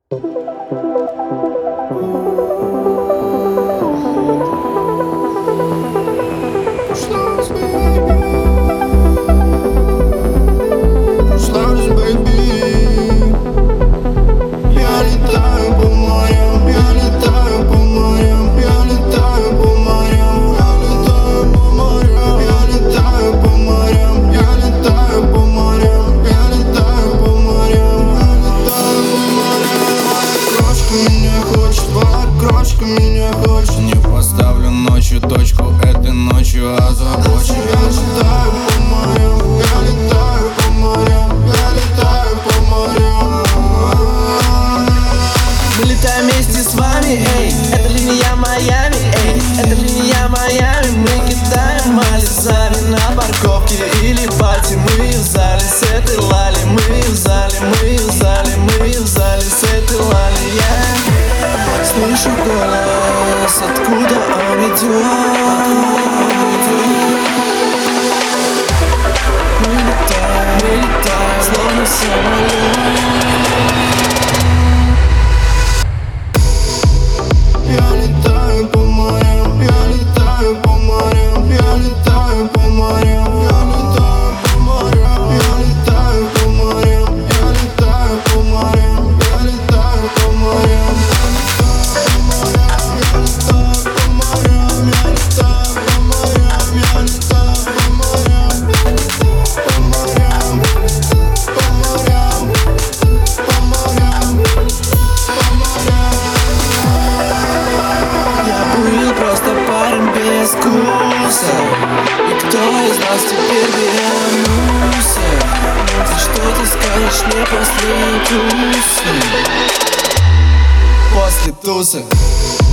Меня хочет, не поставлю ночью точку, этой ночью озабочен. Я летаю по морям, я летаю по морям, я летаю по морям. Мы летаем вместе с вами, эй, это линия Майами, эй, это линия Майами. Мы кидаем мализами на парковке или пати. Мы в зале с этой лали, мы в зале, мы в зале, мы в зале с этой лали. Слышу голос, откуда он идет. Мы летаем, словно самолет. Я летаю по морям, я летаю по морям, я летаю по морям, я летаю по морям, я летаю по морям, я летаю по морям, я летаю по морям. И кто из нас теперь вернулся? Ты что ты скажешь мне после тусы? После тусы.